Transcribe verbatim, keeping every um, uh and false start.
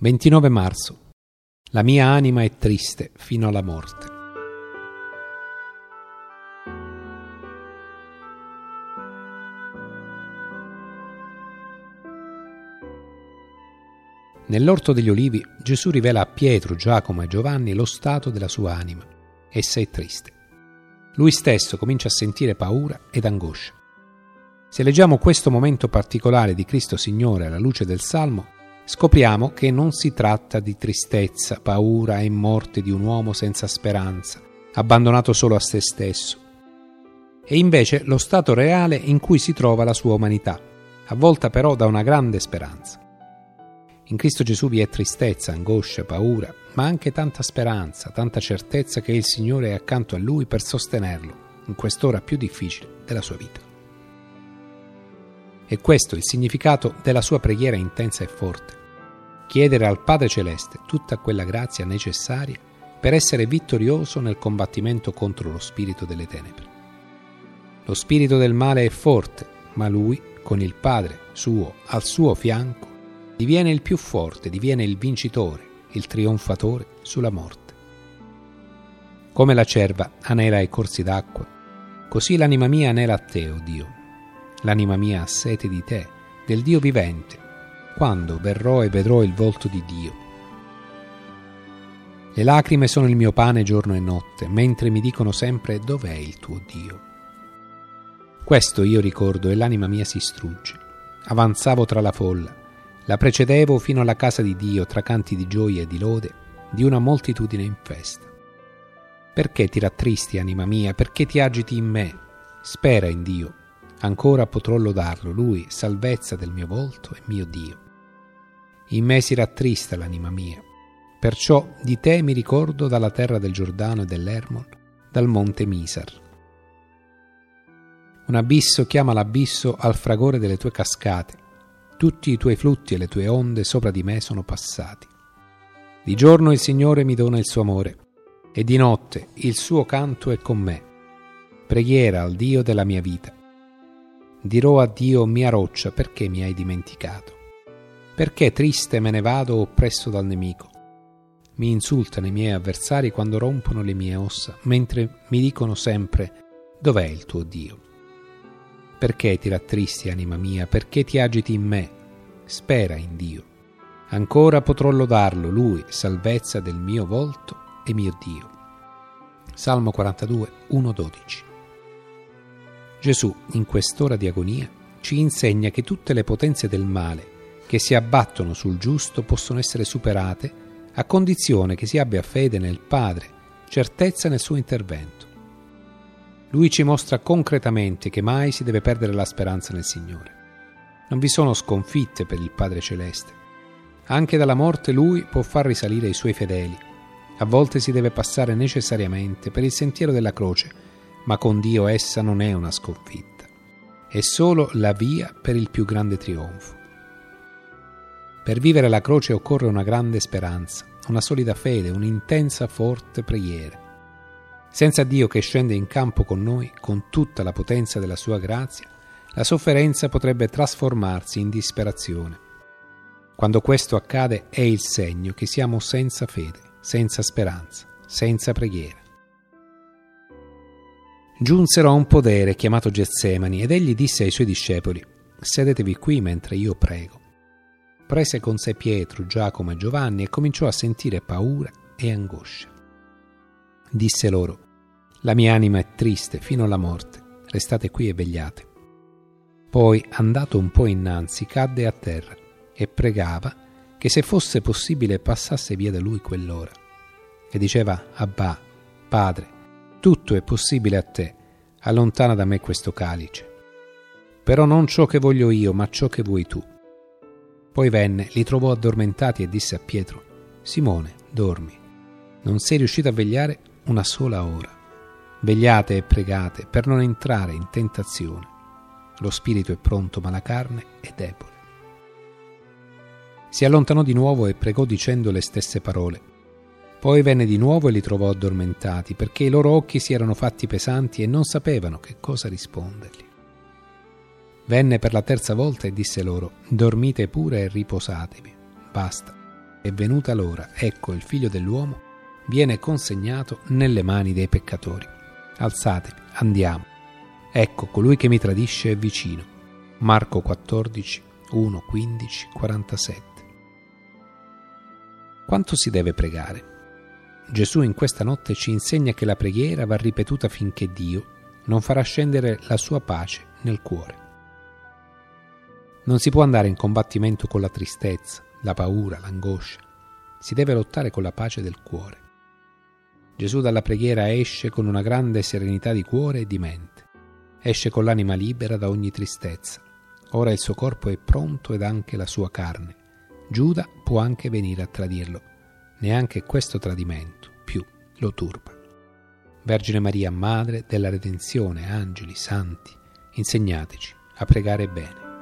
ventinove marzo. La mia anima è triste fino alla morte. Nell'orto degli Ulivi Gesù rivela a Pietro, Giacomo e Giovanni lo stato della sua anima. Essa è triste. Lui stesso comincia a sentire paura ed angoscia. Se leggiamo questo momento particolare di Cristo Signore alla luce del Salmo, scopriamo che non si tratta di tristezza, paura e morte di un uomo senza speranza, abbandonato solo a se stesso. È invece lo stato reale in cui si trova la sua umanità, avvolta però da una grande speranza. In Cristo Gesù vi è tristezza, angoscia, paura, ma anche tanta speranza, tanta certezza che il Signore è accanto a Lui per sostenerlo in quest'ora più difficile della sua vita. E questo è il significato della sua preghiera intensa e forte. Chiedere al Padre Celeste tutta quella grazia necessaria per essere vittorioso nel combattimento contro lo spirito delle tenebre. Lo spirito del male è forte, ma Lui, con il Padre suo al suo fianco, diviene il più forte, diviene il vincitore, il trionfatore sulla morte. Come la cerva anela ai corsi d'acqua, così l'anima mia anela a te, o Dio. L'anima mia ha sete di te, del Dio vivente, quando verrò e vedrò il volto di Dio. Le lacrime sono il mio pane giorno e notte, mentre mi dicono sempre: dov'è il tuo Dio? Questo io ricordo e l'anima mia si strugge. Avanzavo tra la folla, la precedevo fino alla casa di Dio tra canti di gioia e di lode, di una moltitudine in festa. Perché ti rattristi, anima mia? Perché ti agiti in me? Spera in Dio. Ancora potrò lodarlo, Lui, salvezza del mio volto e mio Dio. In me si rattrista l'anima mia. Perciò di te mi ricordo dalla terra del Giordano e dell'Ermon, dal monte Misar. Un abisso chiama l'abisso al fragore delle tue cascate. Tutti i tuoi flutti e le tue onde sopra di me sono passati. Di giorno il Signore mi dona il suo amore, e di notte il suo canto è con me. Preghiera al Dio della mia vita. Dirò a Dio: mia roccia, perché mi hai dimenticato? Perché triste me ne vado oppresso dal nemico? Mi insultano i miei avversari quando rompono le mie ossa, mentre mi dicono sempre: dov'è il tuo Dio? Perché ti rattristi, anima mia? Perché ti agiti in me? Spera in Dio. Ancora potrò lodarlo, Lui, salvezza del mio volto e mio Dio. Salmo quarantadue, uno dodici. Gesù, in quest'ora di agonia, ci insegna che tutte le potenze del male che si abbattono sul giusto possono essere superate a condizione che si abbia fede nel Padre, certezza nel suo intervento. Lui ci mostra concretamente che mai si deve perdere la speranza nel Signore. Non vi sono sconfitte per il Padre Celeste. Anche dalla morte Lui può far risalire i Suoi fedeli. A volte si deve passare necessariamente per il sentiero della croce, ma con Dio essa non è una sconfitta. È solo la via per il più grande trionfo. Per vivere la croce occorre una grande speranza, una solida fede, un'intensa forte preghiera. Senza Dio che scende in campo con noi, con tutta la potenza della sua grazia, la sofferenza potrebbe trasformarsi in disperazione. Quando questo accade è il segno che siamo senza fede, senza speranza, senza preghiera. Giunsero a un podere chiamato Getsemani ed egli disse ai suoi discepoli: sedetevi qui mentre io prego. Prese con sé Pietro, Giacomo e Giovanni e cominciò a sentire paura e angoscia. Disse loro: la mia anima è triste fino alla morte, restate qui e vegliate. Poi, andato un po' innanzi, cadde a terra e pregava che se fosse possibile passasse via da lui quell'ora. E diceva: Abbà, Padre, tutto è possibile a te, allontana da me questo calice. Però non ciò che voglio io, ma ciò che vuoi tu. Poi venne, li trovò addormentati e disse a Pietro: Simone, dormi? Non sei riuscito a vegliare una sola ora? Vegliate e pregate per non entrare in tentazione. Lo spirito è pronto, ma la carne è debole. Si allontanò di nuovo e pregò dicendo le stesse parole. Poi venne di nuovo e li trovò addormentati, perché i loro occhi si erano fatti pesanti e non sapevano che cosa rispondergli. Venne per la terza volta e disse loro: dormite pure e riposatevi, basta. è venuta l'ora, ecco il Figlio dell'uomo viene consegnato nelle mani dei peccatori. Alzatevi, andiamo. Ecco, colui che mi tradisce è vicino. Marco quattordici, uno, quindici, quarantasette. Quanto si deve pregare? Gesù in questa notte ci insegna che la preghiera va ripetuta finché Dio non farà scendere la sua pace nel cuore. Non si può andare in combattimento con la tristezza, la paura, l'angoscia. Si deve lottare con la pace del cuore. Gesù dalla preghiera esce con una grande serenità di cuore e di mente. Esce con l'anima libera da ogni tristezza. Ora il suo corpo è pronto ed anche la sua carne. Giuda può anche venire a tradirlo. Neanche questo tradimento più lo turba. Vergine Maria, Madre della Redenzione, angeli, santi, insegnateci a pregare bene.